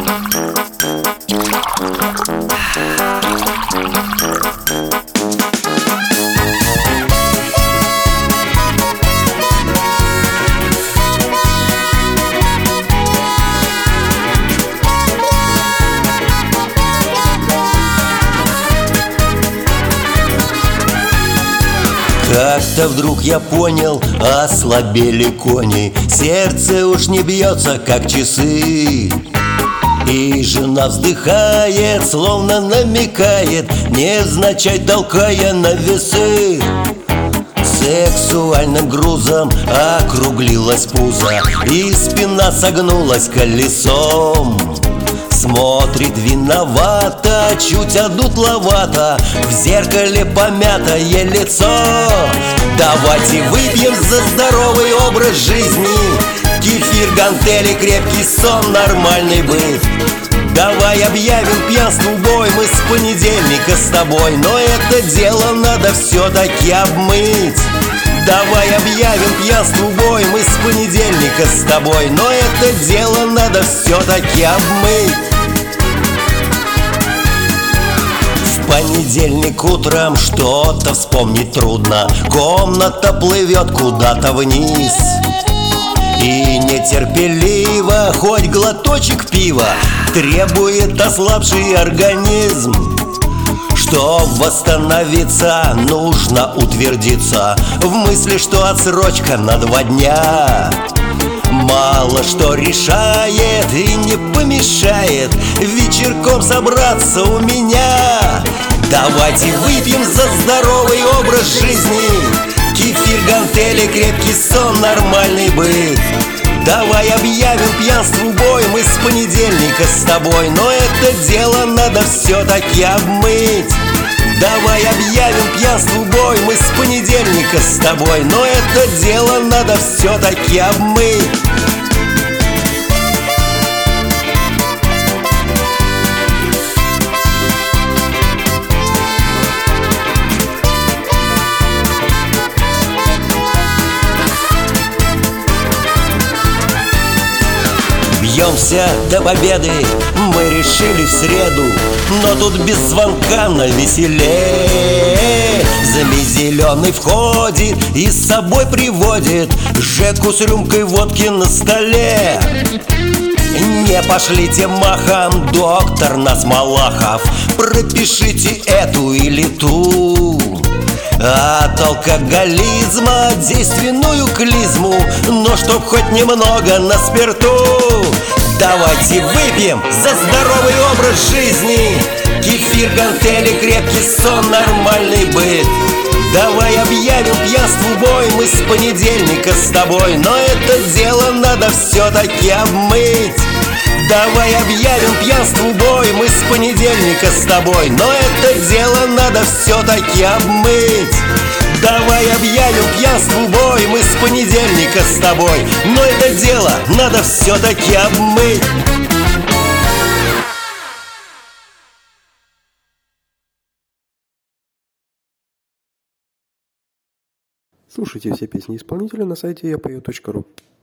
Как-то вдруг я понял, ослабели кони, сердце уж не бьется, как часы. И жена вздыхает, словно намекает, невзначай толкая на весы. Сексуальным грузом округлилось пузо, и спина согнулась колесом. Смотрит виновато, чуть одутловато, в зеркале помятое лицо. Давайте выпьем за здоровый образ жизни, кефир, гантели, крепкий сон, нормальный быт. Давай объявим пьянству бой, мы с понедельника с тобой, но это дело надо все-таки обмыть. Давай объявим пьянству бой, мы с понедельника с тобой, но это дело надо все-таки обмыть. В понедельник утром что-то вспомнить трудно, комната плывет куда-то вниз. И нетерпеливо, хоть глоточек пива, требует ослабший организм. Чтоб восстановиться, нужно утвердиться в мысли, что отсрочка на 2 дня мало что решает и не помешает вечерком собраться у меня. Давайте выпьем за здоровый образ жизни, кефир, гантели, крепкий сон, нормальный быт. Давай объявим пьянству бой, мы с понедельника с тобой, но это дело надо все-таки обмыть. Давай объявим пьянству бой, мы с понедельника с тобой, но это дело надо все-таки обмыть. Бьемся до победы, мы решили в среду, но тут без звонка навеселе. Зами зеленый входит и с собой приводит Жеку с рюмкой водки на столе. Не пошлите махом, доктор нас Малахов, пропишите эту или ту. От алкоголизма действенную клизму, но чтоб хоть немного на спирту. Давайте выпьем за здоровый образ жизни, кефир, гантели, крепкий сон, нормальный быт. Давай объявим пьянству бой, мы с понедельника с тобой, но это дело надо все-таки обмыть. Давай объявим пьянству бой, мы с понедельника с тобой, но это дело надо все-таки обмыть. Давай объявим пьянству бой, мы с понедельника с тобой, но это дело надо все-таки обмыть. Слушайте все песни исполнителя на сайте yapeo.ru.